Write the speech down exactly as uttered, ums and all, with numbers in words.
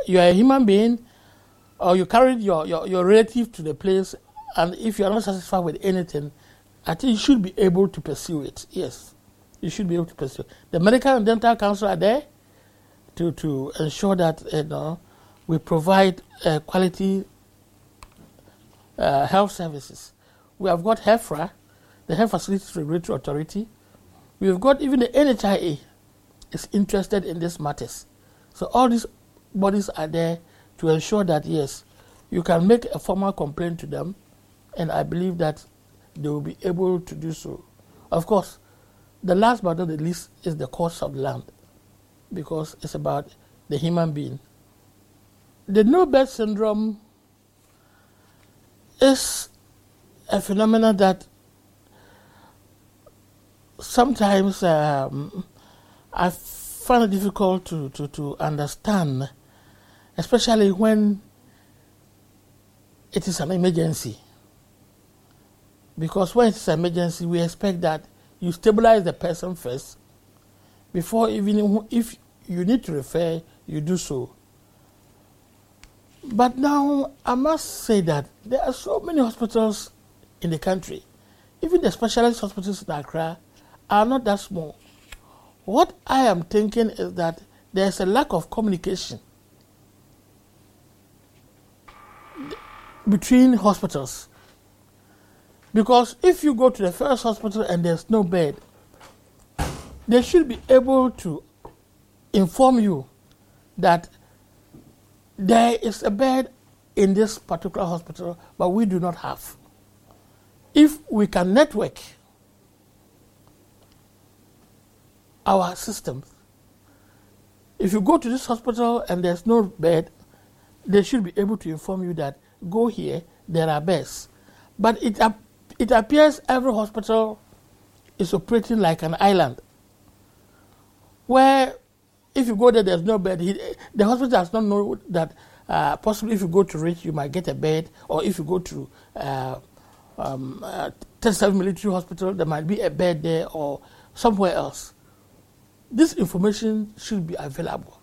you are a human being, or you carried your, your, your relative to the place, and if you are not satisfied with anything, I think you should be able to pursue it. Yes, you should be able to pursue it. The Medical and Dental Council are there to, to ensure that you know, we provide uh, quality uh, health services. We have got HEFRA, the Health Facilities Regulatory Authority. We've got even the N H I A is interested in these matters. So all these bodies are there to ensure that, yes, you can make a formal complaint to them, and I believe that they will be able to do so. Of course, the last but not the least is the cost of land, because it's about the human being. The no-bed syndrome is a phenomenon that sometimes um, I find it difficult to, to, to understand, especially when it is an emergency. Because when it's an emergency, we expect that you stabilize the person first before, even if you need to refer, you do so. But now, I must say that there are so many hospitals in the country. Even the specialist hospitals in Accra are not that small. What I am thinking is that there's a lack of communication between hospitals. Because if you go to the first hospital and there's no bed, they should be able to inform you that there is a bed in this particular hospital, but we do not have. If we can network our systems, if you go to this hospital and there's no bed, they should be able to inform you that go here, there are beds. But it, it appears every hospital is operating like an island, where if you go there, there's no bed. The hospital does not know that uh, possibly if you go to Rich, you might get a bed, or if you go to uh, um, uh, thirty-seven Military Hospital, there might be a bed there, or somewhere else. This information should be available.